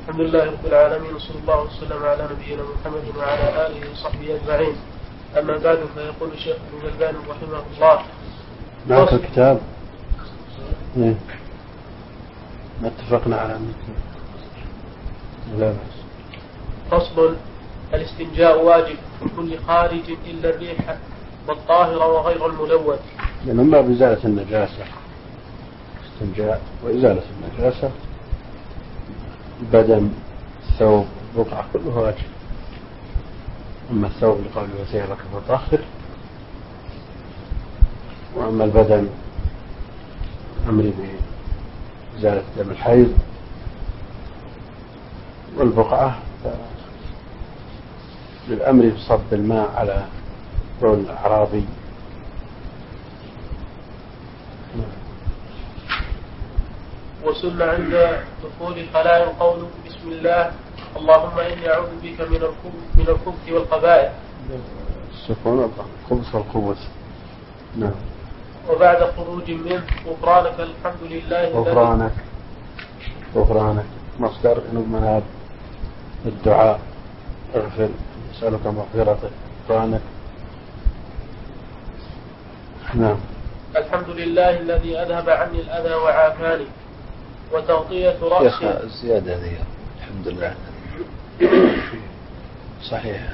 الحمد لله رب العالمين، وصلى الله وسلم على نبينا محمد وعلى آله وصحبه أجمعين. أما بعد، فيقول الشيخ ابن الألباني رحمه الله: معك الكتاب؟ ما اتفقنا على لا بأس. فصل: الاستنجاء واجب في كل خارج إلا الريح والطاهر وغير الملوث. لأن ما بإزالة النجاسة استنجاء، وإزالة النجاسة بدن الثوب بقعة كله واجب. أما الثوب لقوله وثيابك فطهر، وأما البدن أمر بإزالة دم الحيض، والبقعة للأمر بصب الماء على بول الأعرابي. وسن عند دخول خلاء القول: بسم الله اللهم إني أعوذ بك من الخبث والخبائث. السكون الخبث والخبث. نعم. وبعد خروج منه: غفرانك الحمد لله. غفرانك مصدر من الدعاء، اغفر نسألك مغفرتك. غفرانك. نعم. الحمد لله الذي أذهب عني الأذى وعافاني. وتغطية رأس. يا الزيادة هذه الحمد لله صحيح.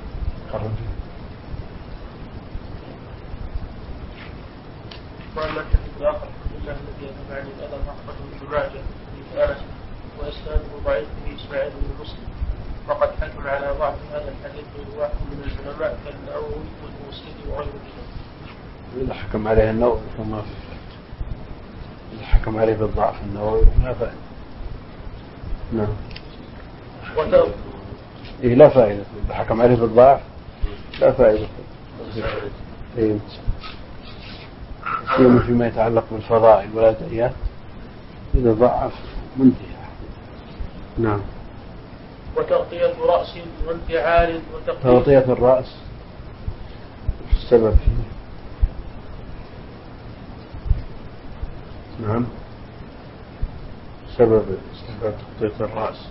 وأما الحديث الآخر: الحمد لله الذي أذهب عني الأذى وأخرجه ابن ماجه حديث أنس، وإسناده ضعيف به إسماعيل بن مسلم. وقد حكم على ضعف هذا الحديث واحد من العلماء كالنووي والبوصيري وغيرهم. إذا حكم عليه النووي فما في فائدة، إذا حكم عليه بالضعف النووي لا فائدة. نعم. لا فائدة. إذا حكم عليه بالضعف لا فائدة. فيما يتعلق بالفضائل والأدعيات إذا ضعف منتهى. نعم. وتغطية رأس وانتعال. تغطية الرأس السبب فيه. نعم. سبب تغطية الرأس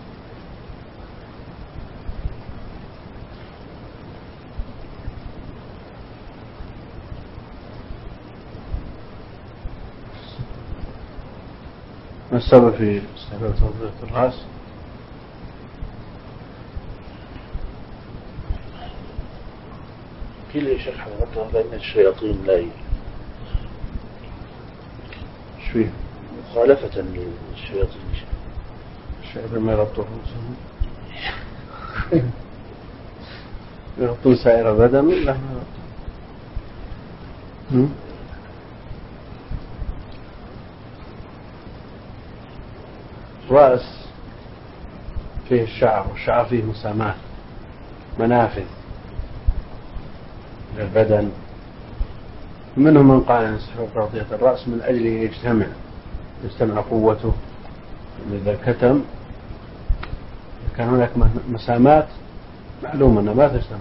ما السبب في استحباب تغطية الرأس؟ قيل يا شيخ حضرتك بأن الشياطين لا شوي مخالفة للشياطين. الشياطين ما يغطون رؤوسهم يغطون سائر بدن. لا ما يغطون. رأس فيه الشعر، والشعر فيه مسامات منافذ للبدن. منهم من قال أن استحباب تغطية الرأس من أجل يجتمع قوته. إذا كتم كان هناك مسامات معلوم أنها ما تجتمع.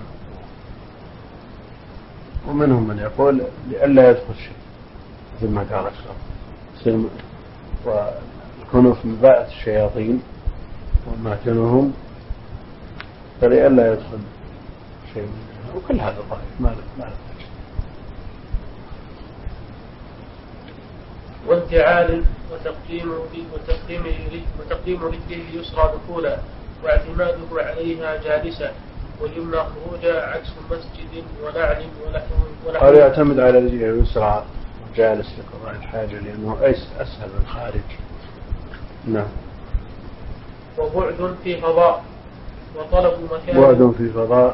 ومنهم من يقول لئلا يدخل شيء مثل ما قال الشرع، ويكونوا في مباءة الشياطين وماكنهم، فلئلا يدخل شيء منها. وكل هذا ضعيف ما له. وانتعال وتقديم رجله اليسرى دخولا واعتماده عليها جالسا، واليمنى خروجا عكس مسجد ونعل ونحوه. قال يعتمد على رجله اليسرى جالس لقضاء الحاجة لأنه أسهل الخارج. نعم. وبعد في فضاء وطلب مكان. بعد في فضاء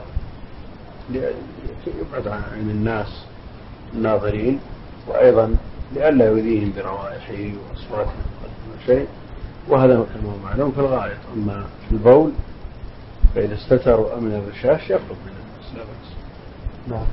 يبعد عن الناس الناظرين، وأيضا لئلا يؤذيهم بروائحه وأصواته شيء، وهذا كما معلوم في الغائط. أما في البول فإذا استتر وأمن الرشاش يخرج من الناس لا بأس. نعم.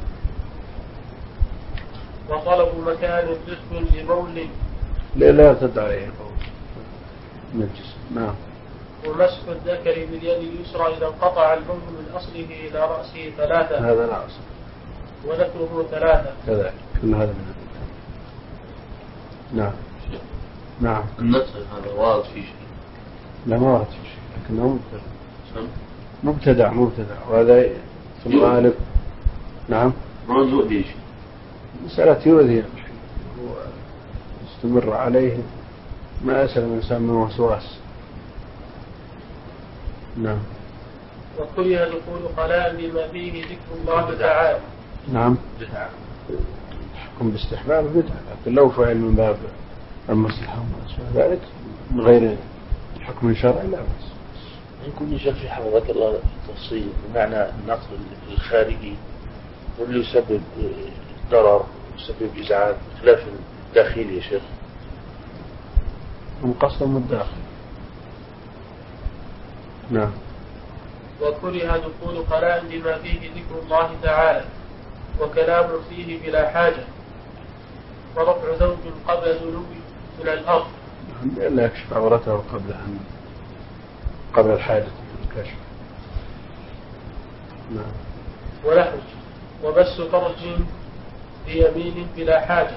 وطلب مكان جسم لبول لا يرتد عليه البول من الجسم. نعم. ومسح الذكر باليد اليسرى إذا انقطع البول من أصله إلى رأسه 3. هذا لا أصل. وذكره 3 كذلك. كل هذا من الذكر. نعم. نعم. النسخ هذا وارد في شيء؟ لا ما ورد في شيء. لكنه مبتدع وهذا في الغالب. نعم موضوع ليش مسألة يؤذي يستمر عليه ما أسأل الإنسان من وسواس. نعم. وكره دخول خلاء بما فيه ذكر الله تعالى. نعم الحكم باستحباب بدعة، لكن لو فعل من باب المصلحة وما ذلك من غير حكم شرعي لا بأس. يكون يشك في حفظك الله تفصيل بمعنى النقل الخارجي واللي يسبب ضرر يسبب إزعاج خلاف الداخلي يا شيخ. منقسم الداخل. نعم. وكره دخول خلاء بما فيه ذكر الله تعالى وكلام فيه بلا حاجة ورفع زوج قبل ذنوب من الأرض لا يكشف عورته قبل الحاجة الكشف. نعم. ونحو وبس فرج بيمين بلا حاجة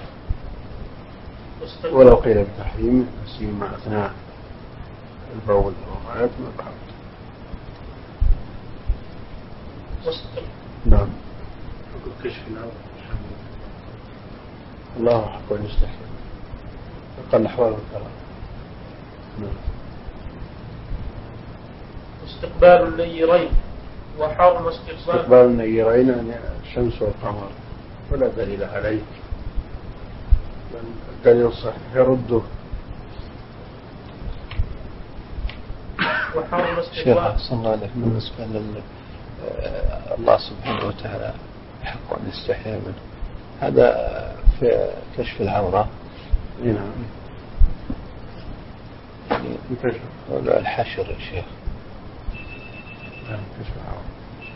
ولو قيل بتحريم سيما أثناء البول والغائط ما بعد. نعم. كشف العورة الله حق أن يستحي أقل أحوال الكلام. نعم. استقبال النيرين وحرم استقبال النيرين يعني الشمس والقمر ولا دليل عليه، الدليل الصحيح يرده. وحرم شيخ أحسن الله عليك بالنسبة الله سبحانه وتعالى حق أن يستحي منه، هذا في كشف العورة. نعم. يعني ولا الحشر يا شيخ. نعم كشف العورة.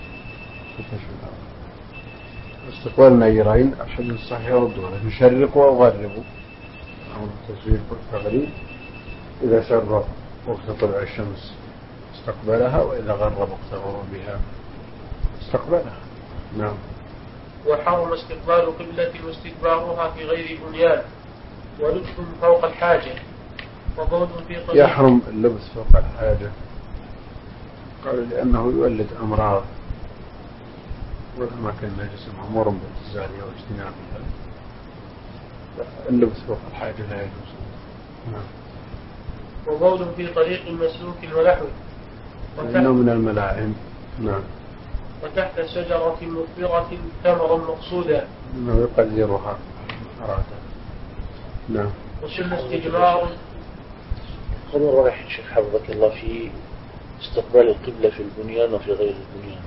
استقبال النيرين الحديث الصحيح يرده، لكن شرقوا أو غربوا أو التسويق والتغريب. إذا شرق وقت طلوع الشمس استقبلها، وإذا غرب وقت غروبها استقبلها. نعم. وحرم استقبال قبلة واستدبارها في غير بنيان ولبس فوق الحاجة وبول في قبل. يحرم اللبس فوق الحاجة قالوا لأنه يولد أمراض والأماكن النجسة مأمور بالتزالية واجتنابها، اللبس فوق الحاجة لا يجوز. نعم. وبول في طريق مسلوك ونحوه وإنه من الملاعن. نعم. وتحت شجرة مثمرة ثمرا مقصودا إنه يقدرها أرادا. نعم. وسن استجمار. خبر واحد شيخ حفظك الله في استقبال القبلة في البنيان وفي غير البنيان.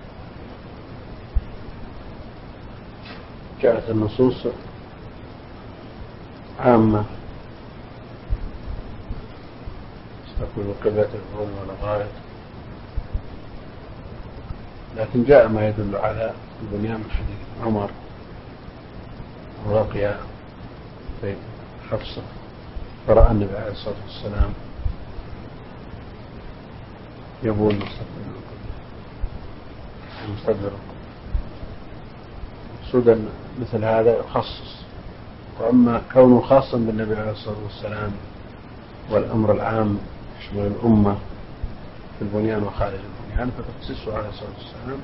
جاءت النصوص عامة استقبل القبلة الأول والغاية، لكن جاء ما يدل على البنيان من حديث عمر ورقية في حفصة فرأى النبي عليه الصلاة والسلام يبول مستقبل القبلة. مقصودا مثل هذا يخصص، وأما كونه خاصا بالنبي عليه الصلاة والسلام والأمر العام يشمل الأمة في البنيان وخارج البنيان فتخصيصه عليه الصلاة والسلام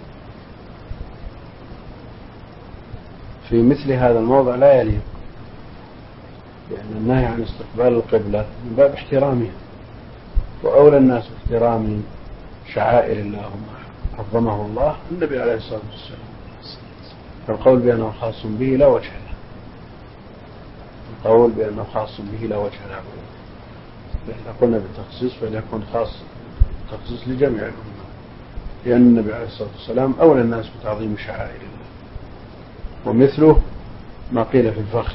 في مثل هذا الموضع لا يليق، لأن النهي عن استقبال القبلة من باب احترامها، وأولى الناس باحترام شعائر الله وما عظمه الله النبي عليه الصلاة والسلام، فالقول بأنه خاص به لا وجه له. القول بأنه خاص به لا وجه له. إذا قلنا بالتخصيص فليكن خاص تخصيص لجميع الأمة، لأن النبي عليه الصلاة والسلام أولى الناس بتعظيم شعائر الله. ومثله ما قيل في الفخذ.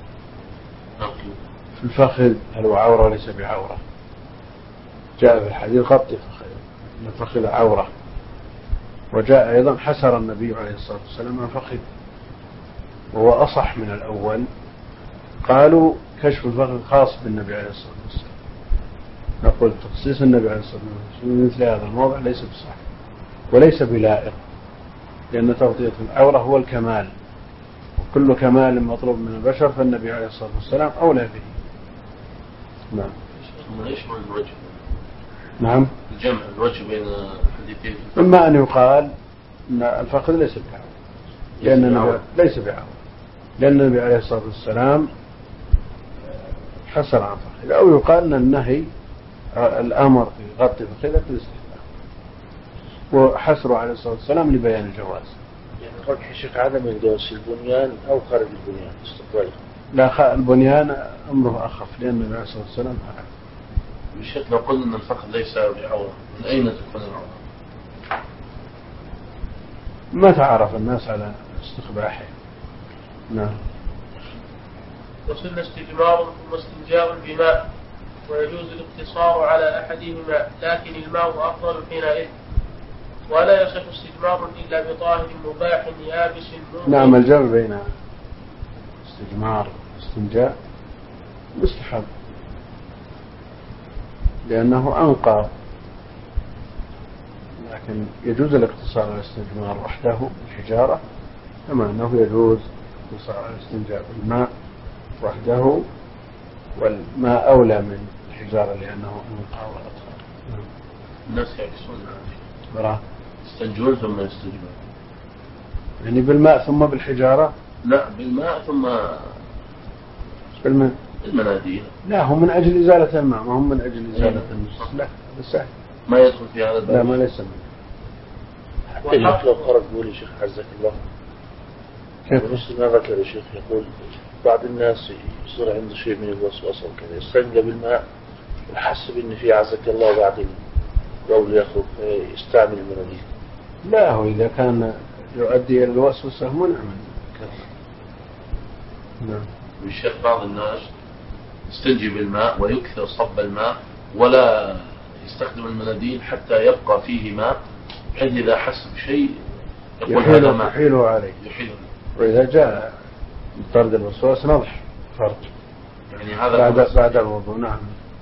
في الفخذ هل هو عورة وليس بعورة؟ جاء في الحديث غطي فخذ، الفخذ عورة. وجاء أيضا حسر النبي عليه الصلاة والسلام عن فخذ، وهو أصح من الأول. قالوا كشف الفخذ خاص بالنبي عليه الصلاة والسلام. نقول تخصيص النبي عليه الصلاة والسلام مثل هذا الموضع ليس بصحيح وليس بلائق، لأن تغطية العورة هو الكمال، وكل كمال مطلوب من البشر فالنبي عليه الصلاة والسلام أولى به. نعم. يشمل الوجه. نعم. الجمع الوجه بين الحديثين. إما أن يقال أن الفخذ ليس بعورة، لأن النبي ليس بعورة، لأن النبي عليه الصلاة والسلام حصر عن فخذ، أو يقال أن النهي الأمر في غطي فخذك الاستحباب، وحصره عليه الصلاة والسلام لبيان الجواز. يعني قول شيخ عدم جواز البنيان أو خارج البنيان استقبال. لا، البنيان أمره أخف، لأن النبي عليه الصلاة والسلام فعل. الشيخ لو قلنا أن الفخذ ليس بعورة، من أين تكون العورة؟ ما تعرف الناس على استقباحه. نعم. وسن استجمار ثم استنجاء بماء، ويجوز الاقتصار على أحدهما، لكن الماء أفضل حينئذ، ولا يصح استجمار إلا بطاهر مباح يابس موضع. نعم، الجمع بين استجمار واستنجاء مستحب، لأنه أنقى، لكن يجوز الاقتصار على الاستجمار وحده بالحجارة، كما أنه يجوز الاقتصار على الاستنجاء بالماء وحده، والماء أولى من الحجارة لأنه أنقى وأطهر. الناس يعكسون هذه، يستنجون ثم يستجمون، يعني بالماء ثم بالحجارة؟ لا، بالماء ثم بالمناديل. لا، هم من أجل إزالة الماء، ما هم من أجل إزالة النجس. لا، هذا سهل، ما يدخل في هذا الباب. لا، ما ليس منه. حتى لو خرج يقول يا شيخ عزك الله، مثل ما ذكر يا شيخ، يقول بعض الناس يصير عنده شيء من الوسوسة وكذا، يستنجى بالماء ويحسب إن في عزك الله بعد البول يخرج يستعمل المناديل. لا، هو إذا كان يؤدي إلى الوسوسة منع منه. نعم. الشيخ بعض الناس يستنجي بالماء ويكثر صب الماء ولا يستخدم المناديل حتى يبقى فيه ماء، بحيث إذا حس بشيء يقول هذا ماء يحيله عليه. وإذا جاء طرد الوسواس نضح فرج، يعني هذا بعد الوضوء. نعم.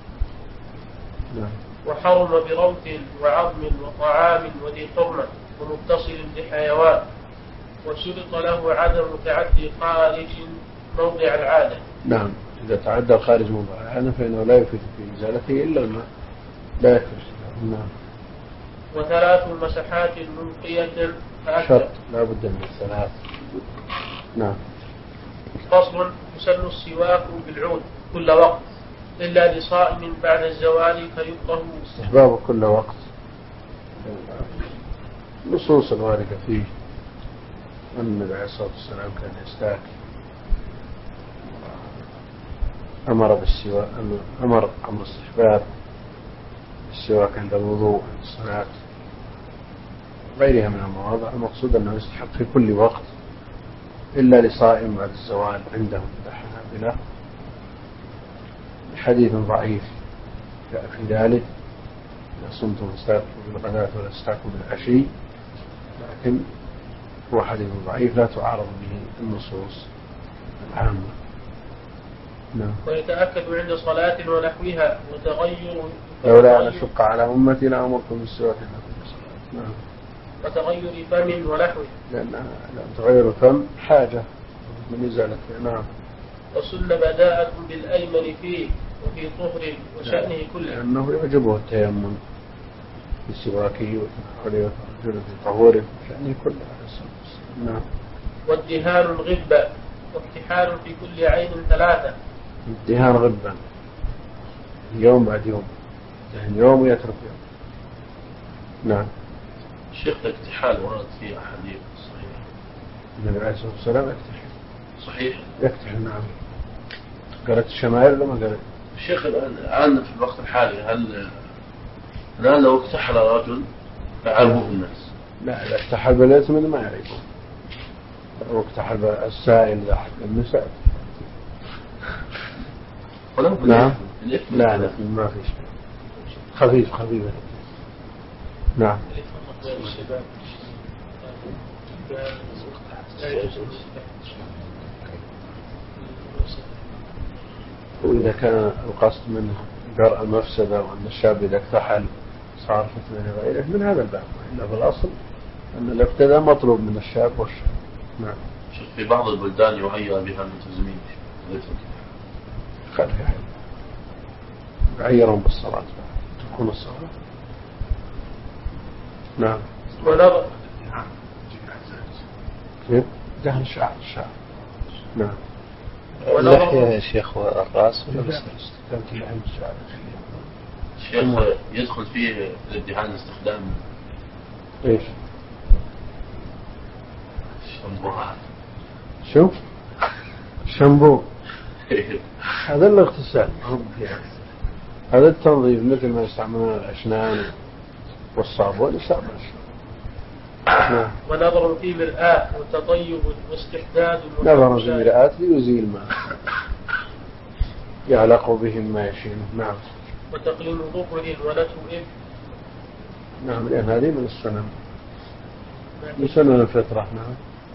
وحرم بروث وعظم وطعام وذي حرمة ومتصل بحيوان، وشرط له عدم تعدي خارج موضع العادة. نعم، إذا تعدى الخارج موضع العادة فإنه لا يفيد في إزالته إلا الماء، لا يكفي. نعم. وثلاث مسحات منقية شرط، لا بد من الثلاث. نعم. فصل: يسن السواك بالعود كل وقت إلا لصائم بعد الزوال فيكره استحباب كل وقت. نصوص الواردة فيه أن النبي عليه الصلاة والسلام كان يستاك، أمر بالسواك، أمر استحباب السواك عند الوضوء عند الصلاة غيرها من المواضع. المقصود أنه يستحب في كل وقت إلا لصائم بعد الزوال عندهم الحنابلة، حديث ضعيف جاء في ذلك: إذا صمتم فاستاكوا بالغداة ولا تستاكوا بالعشي، لكن هو حديث ضعيف لا تعارض به النصوص العامة. نعم. ويتأكد عند صلاة ونحوها وتغير لولا أن أشق على أمتي لأمركم بالسواك عند كل صلاة. نعم. وتغير فم ونحوه، لأن تغير الفم حاجة من إزالته. نعم. وسن بداءة بالأيمن فيه وفي طهر وشأنه كله، لأنه يعجبه التيمم في سواكه وتنحله وترجله في طهوره وشأنه كله. نعم. والدهان الغبة، واكتحال في كل عين 3. الدهان غبا يوم بعد يوم، يعني يوم ويترك يوم. نعم. الشيخ الاكتحال ورد في أحاديث صحيحة، النبي عليه الصلاة والسلام يكتحل. صحيح يكتحل. نعم. قالت الشمائل ولا ما قالت؟ الشيخ الآن في الوقت الحالي هل الآن لو اكتحل رجل فعرفه الناس؟ لا، إذا اكتحل بالإثم ما يعرفه، لو اكتحل السائل ذا حق النساء. نعم. لا، ما في شيء، خفيف. نعم. وإذا كان القصد منه درء المفسدة وأن الشاب إذا اكتحل صار فتنة لغيره من هذا الباب، إلا بالأصل أن الاقتداء مطلوب من الشاب والشاب. نعم. في بعض البلدان يعير بها الملتزمين، خلف يعيرهم بالصلاة تكون الصلاة. نعم. ونظر كيف؟ دهن الشعر. نعم. اللحية يا شيخ والرأس ولا بس؟ دهن الشعر. شيخ يدخل فيه الادهان استخدام ايش؟ الشامبوهات. شوف شامبو هذا الاغتسال هذا التنظيف مثل ما يستعملون الأسنان والصابون يستعمل. نعم. ونظر في مرآة وتطيب واستحداد نظر في مرآة ليزيل ما يعلق به ما يشين. نعم. وتقليم ظفر ونتو إبن. نعم لأن هذه من السنن من سنن الفطرة. نعم.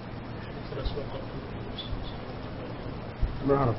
ما أعرف.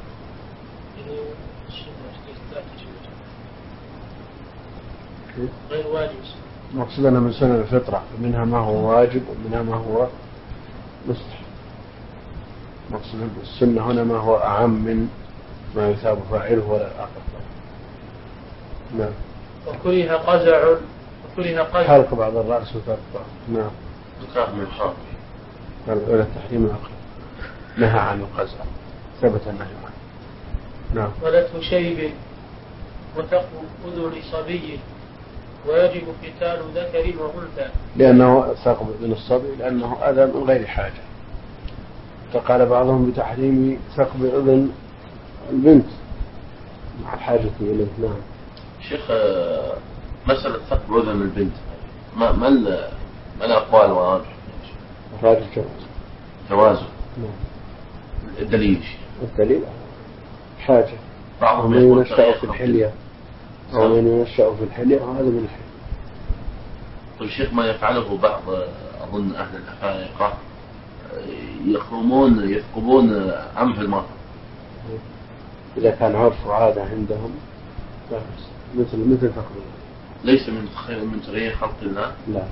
غير واجب. مقصد أنه من سنن الفطرة منها ما هو واجب ومنها ما هو مستحب. مقصد السنة هنا ما هو أعم من ما يثاب فاعله ولا الآخر. نعم. وكره قزع حلق بعض الرأس وترفع. نعم. ذكر من الحرب ولا التحريم الآخر نهى عن القزع ثبت النهي عنه. نعم. ولته شيب وتقو أذن صبي ويجب ختان ذكر وأنثى. لأنه ثقب أذن الصبي لأنه أذى من غير حاجة. فقال بعضهم بتحريم ثقب أذن البنت مع الحاجة إليه. نعم. شيخ مسألة ثقب أذن البنت ما الأقوال والراجح؟ راجح جوازه. نعم. الدليل حاجة. بعضهم من يقول ينشأ في الحلية أو من ينشأ في الحلية هذا من الحلية. طيب شيخ ما يفعله بعض أظن أهل الحقائق يثقبون أنف المرأة إذا كان عرف وعادة عندهم مثل تقبيل ليس من تغيير خلق الله. لا.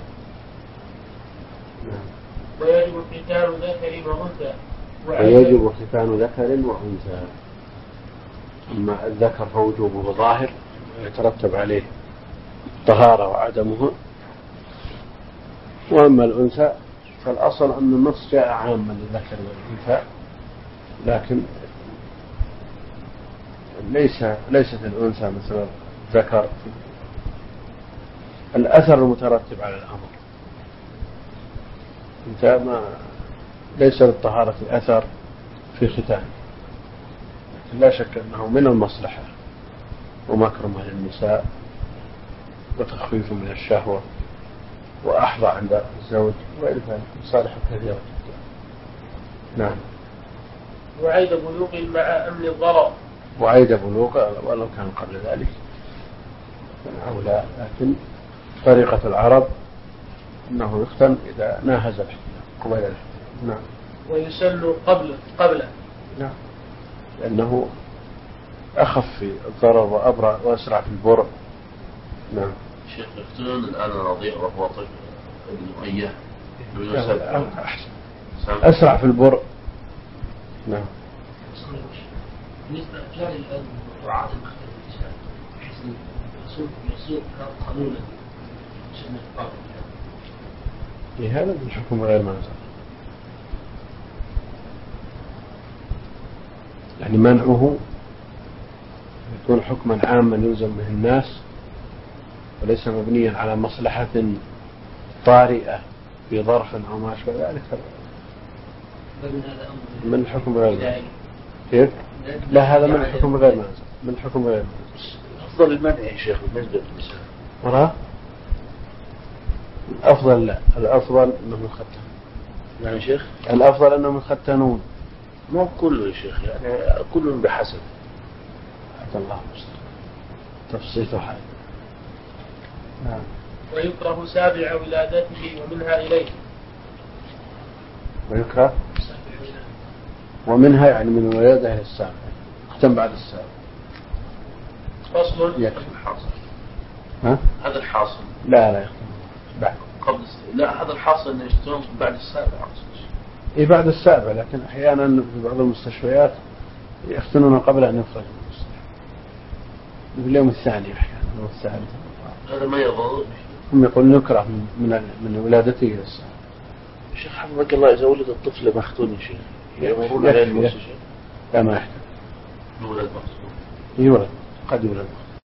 نعم. ويجب ختان ذكر وأنثى. ويجب ختان ذكر وأنثى. أما الذكر فوجوبه ظاهر يترتب عليه طهارة وعدمها. وأما الأنثى فالأصل أن النص جاء عاما للذكر والأنثى لكن ليست الأنثى مثل الذكر. الأثر المترتب على الأمر أنت ليس للطهارة أثر في ختان لكن لا شك أنه من المصلحة ومكرمة للنساء وتخفيف من الشهوة وأحظى عند الزوج وإلى ذلك مصالح كثيرة جدا. نعم. وعيد بلوغ مع أمن الضرر. وعيد بلوغ ولو كان قبل ذلك أو لا لكن طريقة العرب أنه يختن إذا ناهز الاحتلام قبل الاحتلام. نعم. ويسن قبله. نعم. لأنه أخف في الضرر وأبرأ وأسرع في البرء. نعم. شيخ يختنون الآن الرضيع وهو طفل مؤيه أحسن أسرع في البرء. نعم. بالنسبة للرجال وعاد المختلف الإسلام بحيث يصير قانونا سنة الطاقة لهذا الحكم غير منزل يعني منعه يكون حكما عاما يلزم به الناس وليس مبنيا على مصلحة طارئة في ظرف أو ما شابه ذلك من الحكم غير منزل. كيف؟ لا هذا من الحكم غير منزل من الحكم غير منزل. أفضل المنع يا شيخ بالنسبة للنساء مرة الأفضل لا الأفضل أنهم يختنون. نعم يا شيخ. الأفضل أنهم يختنون ما كله يا شيخ يعني كل بحسب حتى الله تفصيل حال. نعم. ويكره سابع ولادته ومنها إليه. ويكره ومنها يعني من الولادة إلى السابع اختم بعد السابع. فصل. يكفي الحاصل. ها؟ هذا الحاصل. لا يختم بعد. قبل لا هذا الحاصل إنه يشتغل بعد السابع. إيه بعد السابع لكن أحيانا في بعض المستشفيات يختنون قبل أن يخرج من المستشفى. في اليوم الثاني أحيانا اليوم الثالث. هذا ما يضر. هم يقولون يكره من ولادته إلى الساعة. شيخ حفظك الله، إذا ولد الطفل مختون يا شيخ يمرون عليه الموسى؟ لا ما يحتاج. يولد مخزون. يولد، قد يولد.